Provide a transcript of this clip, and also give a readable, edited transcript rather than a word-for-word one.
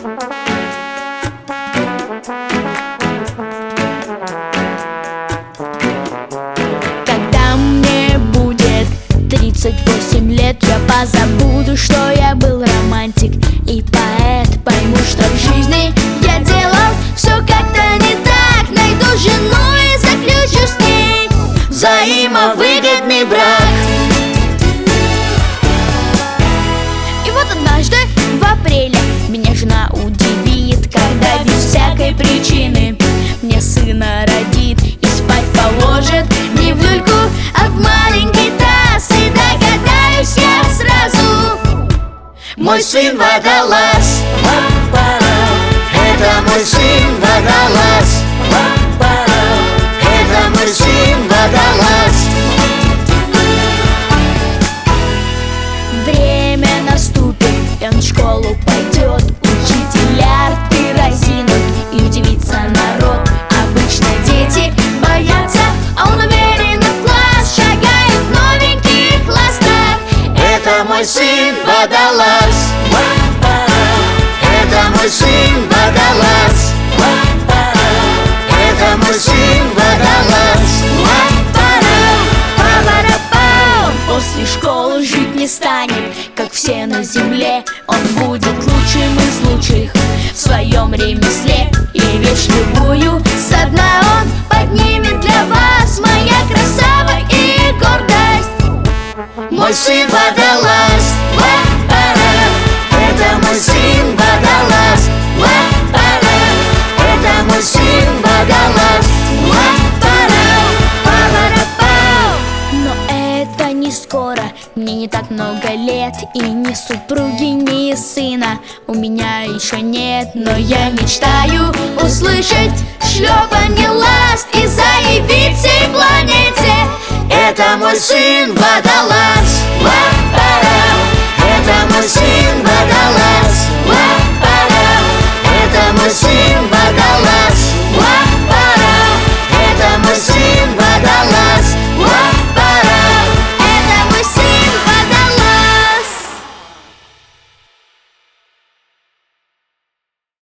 Когда мне будет 38 лет, я позабуду, что я был романтик и поэт. Пойму, что в жизни я делал все как-то не так. Найду жену и заключу с ней взаимовыгодный брак. И вот однажды в апреле меня жена удивит, когда без всякой причины мне сына родит и спать положит не в люльку, а в маленький таз. И догадаюсь я сразу: мой сын водолаз. Это мой сын водолаз. Это мой сын водолаз. Время наступит, и он в школу пойдет. Учителя рты разинут, и удивится народ. Обычно дети боятся, а он уверенно в класс шагает в новеньких ластах. Это мой сын водолаз. Это мой сын водолаз. Это мой сын водолаз. После школы жить не станет, как все на земле. Он будет лучшим из лучших в своем ремесле. И вещь любую со дна он поднимет для вас. Моя красава и гордость. Мой сын водолаз. Это мой сын водолаз. Это мой сын водолаз. Но это не скоро, мне не так много лет. И ни супруги, ни сына у меня еще нет. Но я мечтаю услышать шлепанье ласт и заявить всей планете: это мой сын водолаз. Это мой сын водолаз.